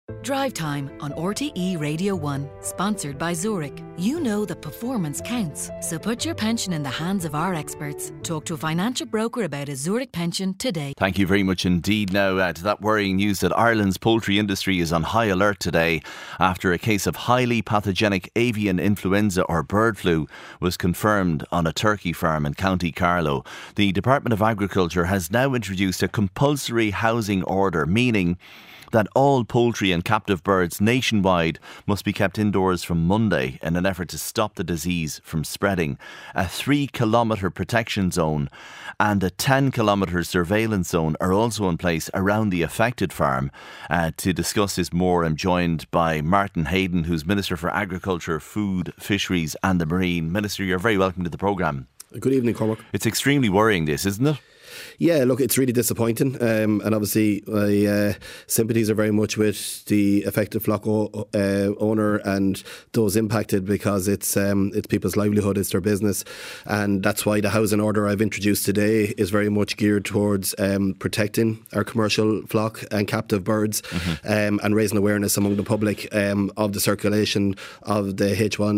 Drive Time on RTE Radio 1, sponsored by Zurich. You know that performance counts, so put your pension in the hands of our experts. Talk to a financial broker about a Zurich pension today. Thank you very much indeed. Now to that worrying news that Ireland's poultry industry is on high alert today after a case of highly pathogenic avian influenza or bird flu was confirmed on a turkey farm in County Carlow. The Department of Agriculture has now introduced a compulsory housing order, meaning that all poultry and captive birds nationwide must be kept indoors from Monday in an effort to stop the disease from spreading. A 3-kilometre protection zone and a 10-kilometre surveillance zone are also in place around the affected farm. To discuss this more, I'm joined by Martin Hayden, who's Minister for Agriculture, Food, Fisheries and the Marine. Minister, you're very welcome to the programme. Good evening, Cormac. It's extremely worrying, this, isn't it? Yeah, look, it's really disappointing, and obviously my sympathies are very much with the affected flock owner and those impacted, because it's people's livelihood, it's their business, and that's why the housing order I've introduced today is very much geared towards protecting our commercial flock and captive birds, and raising awareness among the public of the circulation of the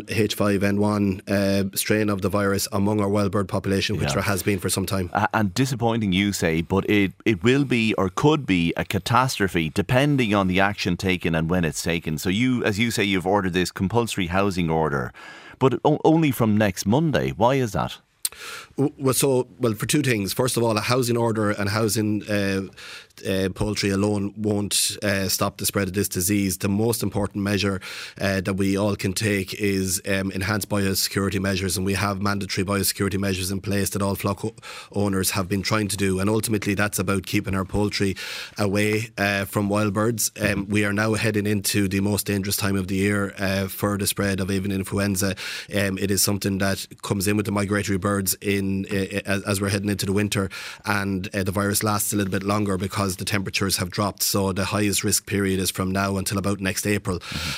H5N1 strain of the virus among our wild bird population, which there has been for some time. And disappointing, you say, but it will be or could be a catastrophe depending on the action taken and when it's taken. So you, as you say, you've ordered this compulsory housing order, but only from next Monday. Why is that? Well, for two things. First of all, a housing order and housing poultry alone won't stop the spread of this disease. The most important measure that we all can take is enhanced biosecurity measures, and we have mandatory biosecurity measures in place that all flock owners have been trying to do, and ultimately that's about keeping our poultry away from wild birds. We are now heading into the most dangerous time of the year for the spread of avian influenza. It is something that comes in with the migratory birds as we're heading into the winter, and the virus lasts a little bit longer because the temperatures have dropped. So the highest risk period is from now until about next April.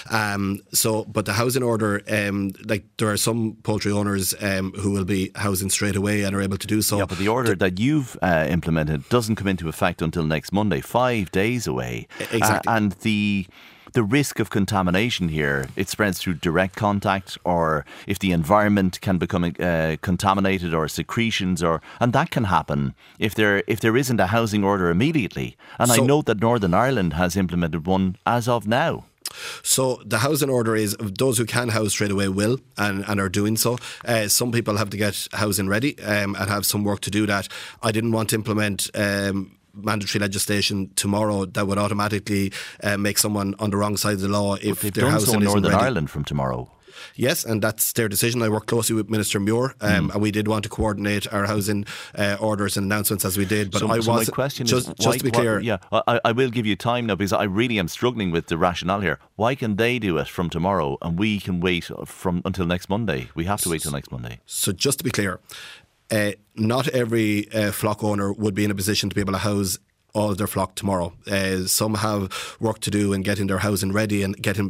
But the housing order, there are some poultry owners who will be housing straight away and are able to do so. Yeah, but the order that you've implemented doesn't come into effect until next Monday, 5 days away. Exactly. And the risk of contamination here, it spreads through direct contact, or if the environment can become contaminated, or secretions, and that can happen if there isn't a housing order immediately. And I note that Northern Ireland has implemented one as of now. So the housing order is those who can house straight away will and are doing so. Some people have to get housing ready and have some work to do that. I didn't want to implement mandatory legislation tomorrow that would automatically make someone on the wrong side of the law if their housing isn't ready. They've done so in Northern Ireland from tomorrow. Yes, and that's their decision. I worked closely with Minister Muir, and we did want to coordinate our housing orders and announcements as we did. But my question is, just to be clear, I will give you time now, because I really am struggling with the rationale here. Why can they do it from tomorrow and we can wait until next Monday? We have to wait till next Monday. So just to be clear, not every flock owner would be in a position to be able to house all of their flock tomorrow. Some have work to do in getting their housing ready and getting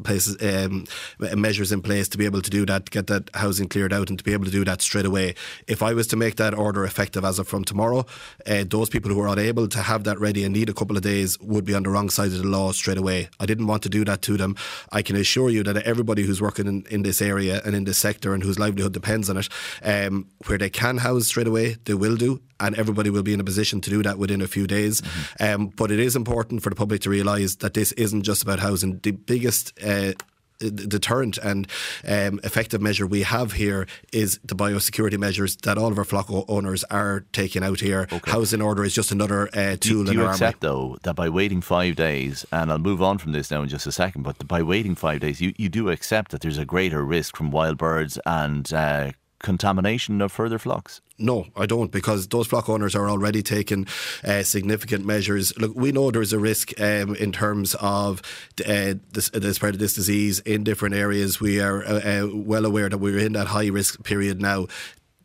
measures in place to be able to do that, get that housing cleared out, and to be able to do that straight away. If I was to make that order effective as of from tomorrow, those people who are unable to have that ready and need a couple of days would be on the wrong side of the law straight away. I didn't want to do that to them. I can assure you that everybody who's working in this area and in this sector and whose livelihood depends on it, where they can house straight away, they will do, and everybody will be in a position to do that within a few days. But it is important for the public to realise that this isn't just about housing. The biggest deterrent and effective measure we have here is the biosecurity measures that all of our flock owners are taking out here. Okay. Housing order is just another tool in our armory. Do you accept, though, that by waiting 5 days, and I'll move on from this now in just a second, but by waiting 5 days, you do accept that there's a greater risk from wild birds and contamination of further flocks? No, I don't, because those flock owners are already taking significant measures. Look, we know there's a risk in terms of the spread of this disease in different areas. We are well aware that we're in that high risk period now.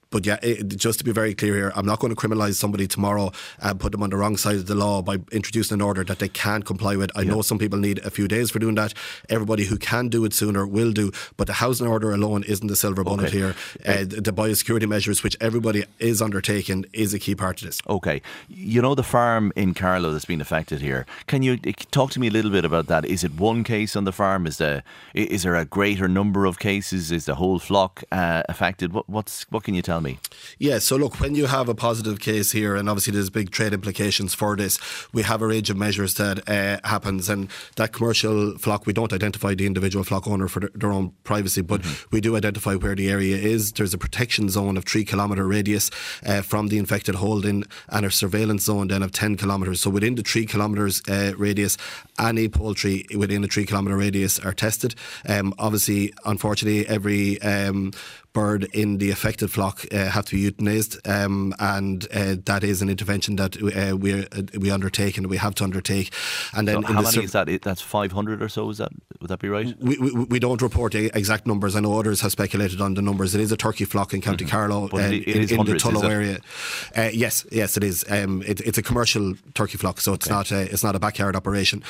But yeah, just to be very clear here, I'm not going to criminalise somebody tomorrow and put them on the wrong side of the law by introducing an order that they can't comply with. I know some people need a few days for doing that. Everybody who can do it sooner will do. But the housing order alone isn't the silver bullet here. The biosecurity measures, which everybody is undertaking, is a key part of this. Okay. You know the farm in Carlow that's been affected here. Can you talk to me a little bit about that? Is it one case on the farm? Is there a greater number of cases? Is the whole flock affected? What can you tell me? Yeah, so look, when you have a positive case here, and obviously there's big trade implications for this, we have a range of measures that happens, and that commercial flock, we don't identify the individual flock owner for their own privacy, but we do identify where the area is. There's a protection zone of 3 kilometre radius from the infected holding, and a surveillance zone then of 10 kilometres. So within the 3 kilometres radius, any poultry within a 3 kilometre radius are tested. Obviously, unfortunately, every bird in the affected flock have to be euthanized, and that is an intervention that we undertake and we have to undertake. And then so how many is that? That's 500 or so. Would that be right? We don't report the exact numbers. I know others have speculated on the numbers. It is a turkey flock in County Carlow, in the Tullow area. Yes, it is. It's a commercial turkey flock, so it's not a backyard operation.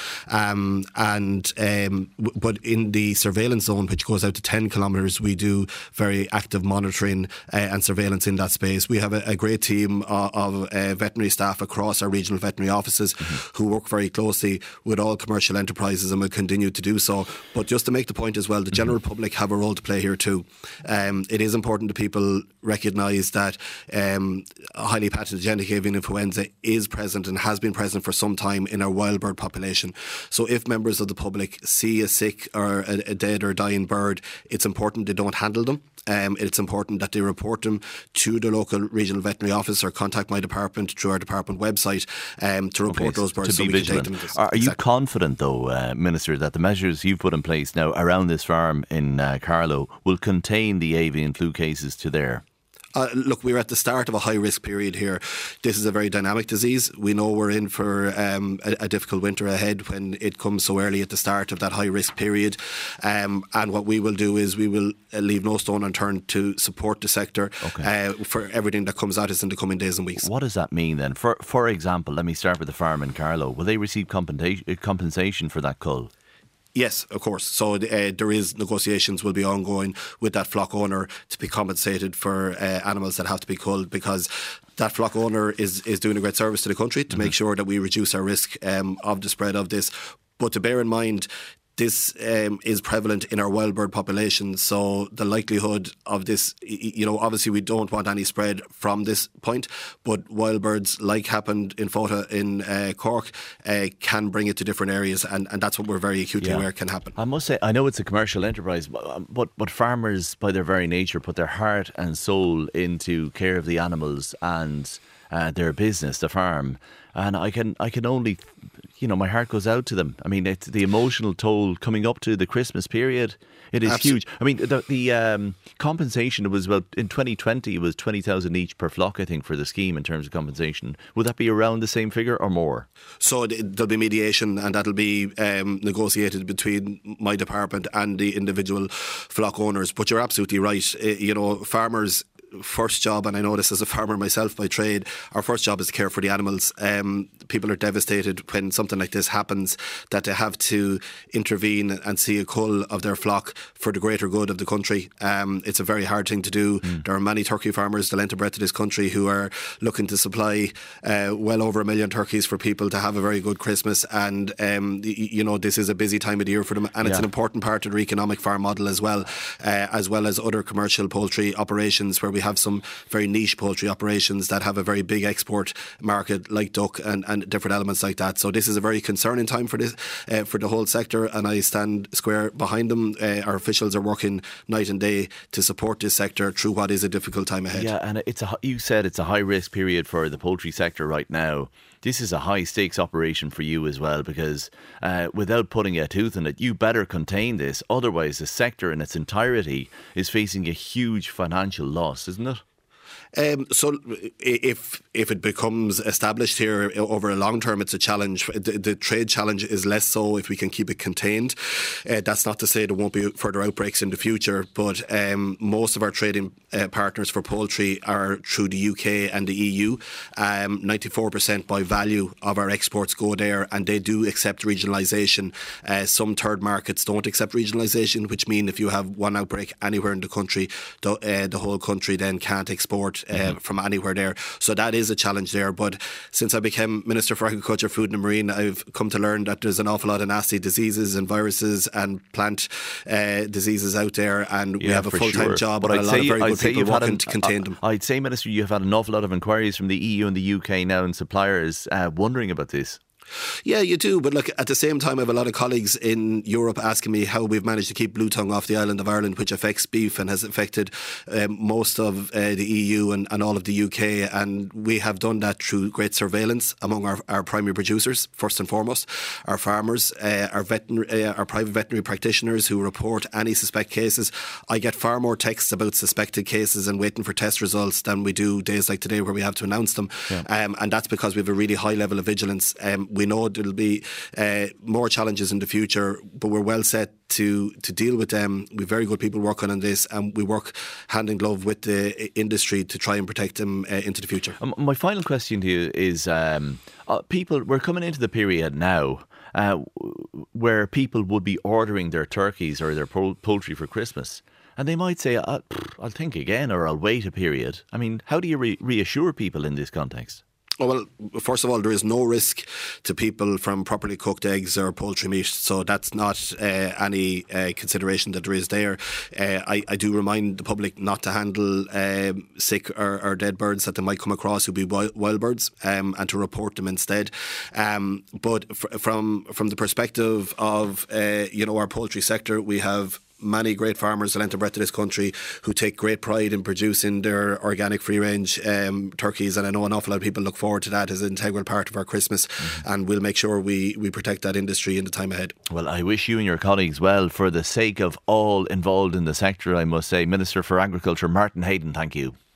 But in the surveillance zone, which goes out to 10 kilometres, we do very active monitoring and surveillance in that space. We have a great team of veterinary staff across our regional veterinary offices who work very closely with all commercial enterprises and will continue to do so. But just to make the point as well, the general public have a role to play here too. It is important that people recognise that highly pathogenic avian influenza is present and has been present for some time in our wild bird population. So if members of the public see a sick or a dead or dying bird, it's important they don't handle them. It's important that they report them to the local regional veterinary office or contact my department through our department website to report those birds. To be vigilant. Are you confident though, Minister, that the measures you've put in place now around this farm in Carlow will contain the avian flu cases to there? Look, we're at the start of a high-risk period here. This is a very dynamic disease. We know we're in for a difficult winter ahead when it comes so early at the start of that high-risk period. And what we will do is we will leave no stone unturned to support the sector for everything that comes at us in the coming days and weeks. What does that mean then? For example, let me start with the farm in Carlow. Will they receive compensation for that cull? Yes, of course. So there is negotiations will be ongoing with that flock owner to be compensated for animals that have to be culled, because that flock owner is doing a great service to the country to make sure that we reduce our risk of the spread of this. But to bear in mind, this is prevalent in our wild bird population, so the likelihood of this, obviously we don't want any spread from this point, but wild birds, like happened in Fota in Cork, can bring it to different areas, and that's what we're very acutely aware can happen. I must say, I know it's a commercial enterprise, but farmers, by their very nature, put their heart and soul into care of the animals and their business, the farm. And I can only, my heart goes out to them. I mean, it's the emotional toll coming up to the Christmas period. It is huge. I mean, the compensation, it was about, in 2020, it was 20,000 each per flock, I think, for the scheme in terms of compensation. Would that be around the same figure or more? So there'll be mediation, and that'll be negotiated between my department and the individual flock owners. But you're absolutely right. Farmers' first job, and I know this as a farmer myself by trade, our first job is to care for the animals. People are devastated when something like this happens, that they have to intervene and see a cull of their flock for the greater good of the country. It's a very hard thing to do. There are many turkey farmers, the length and breadth of this country, who are looking to supply well over 1 million turkeys for people to have a very good Christmas, and this is a busy time of the year for them, and it's an important part of their economic farm model as well as other commercial poultry operations, where we have some very niche poultry operations that have a very big export market, like duck and different elements like that. So this is a very concerning time for this, for the whole sector, and I stand square behind them. Our officials are working night and day to support this sector through what is a difficult time ahead. Yeah, and you said it's a high risk period for the poultry sector right now. This is a high stakes operation for you as well, because without putting a tooth in it, you better contain this. Otherwise, the sector in its entirety is facing a huge financial loss, isn't it? So if it becomes established here over a long term, it's a challenge. The trade challenge is less so if we can keep it contained. That's not to say there won't be further outbreaks in the future, but most of our trading partners for poultry are through the UK and the EU. 94% by value of our exports go there, and they do accept regionalisation. Some third markets don't accept regionalisation, which means if you have one outbreak anywhere in the country, the whole country then can't export from anywhere there. So that is a challenge there. But since I became Minister for Agriculture, Food and Marine, I've come to learn that there's an awful lot of nasty diseases and viruses and plant diseases out there, and we have a full-time job, but a lot of very good people working to contain them. I'd say, Minister, you've had an awful lot of inquiries from the EU and the UK now, and suppliers wondering about this. Yeah, you do. But look, at the same time, I have a lot of colleagues in Europe asking me how we've managed to keep blue tongue off the island of Ireland, which affects beef and has affected most of the EU and all of the UK. And we have done that through great surveillance among our primary producers, first and foremost, our farmers, our private veterinary practitioners who report any suspect cases. I get far more texts about suspected cases and waiting for test results than we do days like today where we have to announce them. Yeah. And that's because we have a really high level of vigilance. We know there'll be more challenges in the future, but we're well set to deal with them. We've very good people working on this, and we work hand in glove with the industry to try and protect them into the future. My final question to you is, we're coming into the period now where people would be ordering their turkeys or their poultry for Christmas, and they might say, I'll think again, or I'll wait a period. I mean, how do you reassure people in this context? Well, first of all, there is no risk to people from properly cooked eggs or poultry meat, so that's not any consideration that there is there. I do remind the public not to handle sick or dead birds that they might come across who be wild birds, and to report them instead. But from the perspective of our poultry sector, we have many great farmers the length and breadth of this country who take great pride in producing their organic free-range turkeys, and I know an awful lot of people look forward to that as an integral part of our Christmas, and we'll make sure we protect that industry in the time ahead. Well, I wish you and your colleagues well for the sake of all involved in the sector, I must say. Minister for Agriculture Martin Heydon, thank you.